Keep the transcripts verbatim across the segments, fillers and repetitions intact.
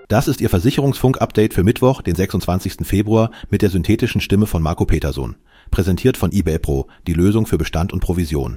Das ist Ihr Versicherungsfunk-Update für Mittwoch, den sechsundzwanzigsten Februar mit der synthetischen Stimme von Marco Petersohn. Präsentiert von eBayPro, die Lösung für Bestand und Provision.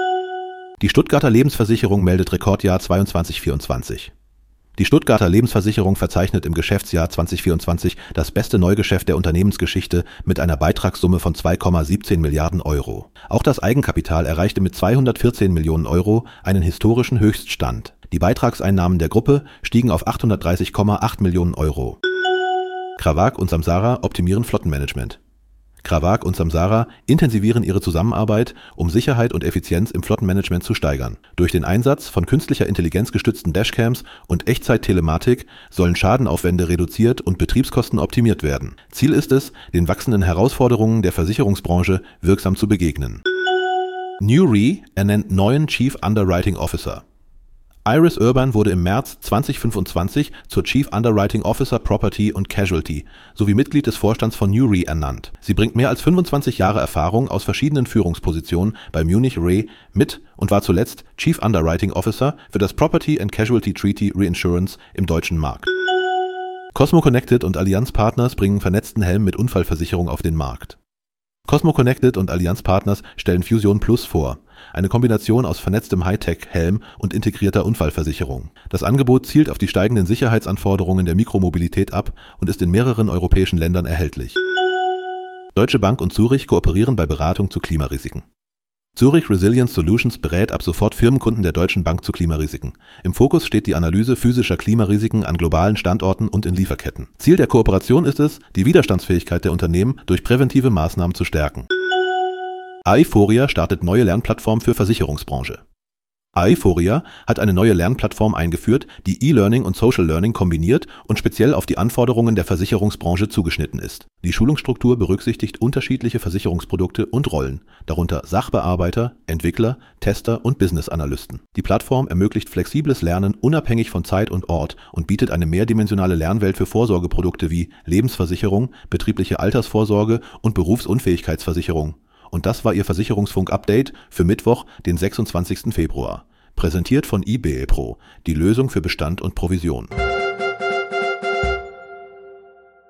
Die Stuttgarter Lebensversicherung meldet Rekordjahr zweiundzwanzig vierundzwanzig. Die Stuttgarter Lebensversicherung verzeichnet im Geschäftsjahr zwanzig vierundzwanzig das beste Neugeschäft der Unternehmensgeschichte mit einer Beitragssumme von zwei Komma siebzehn Milliarden Euro. Auch das Eigenkapital erreichte mit zweihundertvierzehn Millionen Euro einen historischen Höchststand. Die Beitragseinnahmen der Gruppe stiegen auf achthundertdreißig Komma acht Millionen Euro. Krawag und Samsara optimieren Flottenmanagement. Krawag und Samsara intensivieren ihre Zusammenarbeit, um Sicherheit und Effizienz im Flottenmanagement zu steigern. Durch den Einsatz von künstlicher Intelligenz gestützten Dashcams und Echtzeit-Telematik sollen Schadenaufwände reduziert und Betriebskosten optimiert werden. Ziel ist es, den wachsenden Herausforderungen der Versicherungsbranche wirksam zu begegnen. New Re ernennt neuen Chief Underwriting Officer. Iris Urban wurde im März zweitausendfünfundzwanzig zur Chief Underwriting Officer Property und Casualty sowie Mitglied des Vorstands von New Re ernannt. Sie bringt mehr als fünfundzwanzig Jahre Erfahrung aus verschiedenen Führungspositionen bei Munich Re mit und war zuletzt Chief Underwriting Officer für das Property and Casualty Treaty Reinsurance im deutschen Markt. Cosmo Connected und Allianz Partners bringen vernetzten Helm mit Unfallversicherung auf den Markt. Cosmo Connected und Allianz Partners stellen Fusion Plus vor, eine Kombination aus vernetztem Hightech-Helm und integrierter Unfallversicherung. Das Angebot zielt auf die steigenden Sicherheitsanforderungen der Mikromobilität ab und ist in mehreren europäischen Ländern erhältlich. Deutsche Bank und Zurich kooperieren bei Beratung zu Klimarisiken. Zurich Resilience Solutions berät ab sofort Firmenkunden der Deutschen Bank zu Klimarisiken. Im Fokus steht die Analyse physischer Klimarisiken an globalen Standorten und in Lieferketten. Ziel der Kooperation ist es, die Widerstandsfähigkeit der Unternehmen durch präventive Maßnahmen zu stärken. Aiforia startet neue Lernplattform für Versicherungsbranche. Aiforia hat eine neue Lernplattform eingeführt, die E-Learning und Social Learning kombiniert und speziell auf die Anforderungen der Versicherungsbranche zugeschnitten ist. Die Schulungsstruktur berücksichtigt unterschiedliche Versicherungsprodukte und Rollen, darunter Sachbearbeiter, Entwickler, Tester und Business-Analysten. Die Plattform ermöglicht flexibles Lernen unabhängig von Zeit und Ort und bietet eine mehrdimensionale Lernwelt für Vorsorgeprodukte wie Lebensversicherung, betriebliche Altersvorsorge und Berufsunfähigkeitsversicherung. Und das war Ihr Versicherungsfunk-Update für Mittwoch, den sechsundzwanzigsten Februar. Präsentiert von eBayPro, die Lösung für Bestand und Provision.